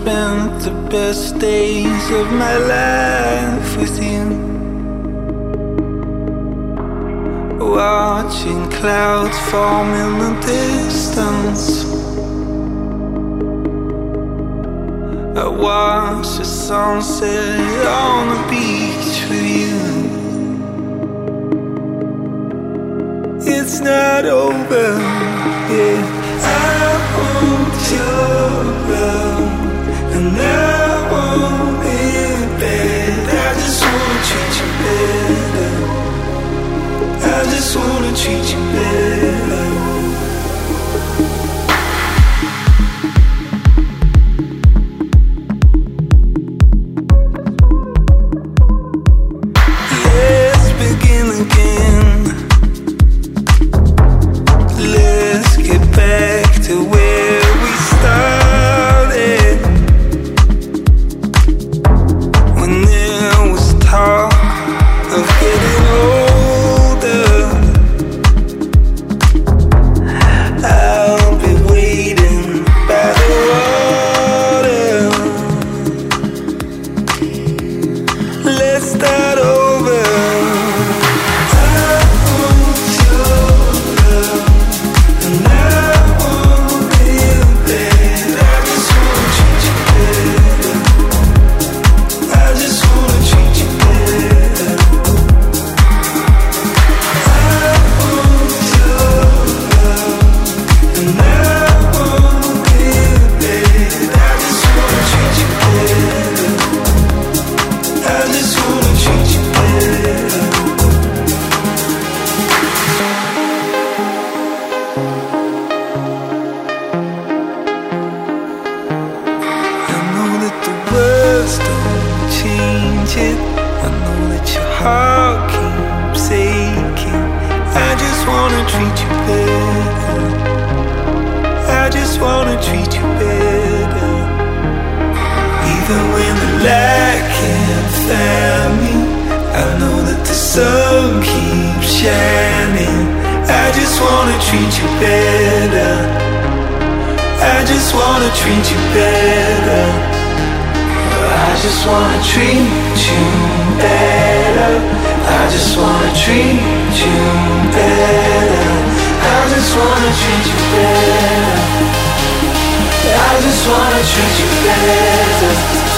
spent the best days of my life with you, watching clouds form in the distance. I watched the sunset on the beach with you. It's not over, yeah. I want your love, and I want it bad. I just wanna treat you better. I just wanna treat you better. I just wanna treat you better.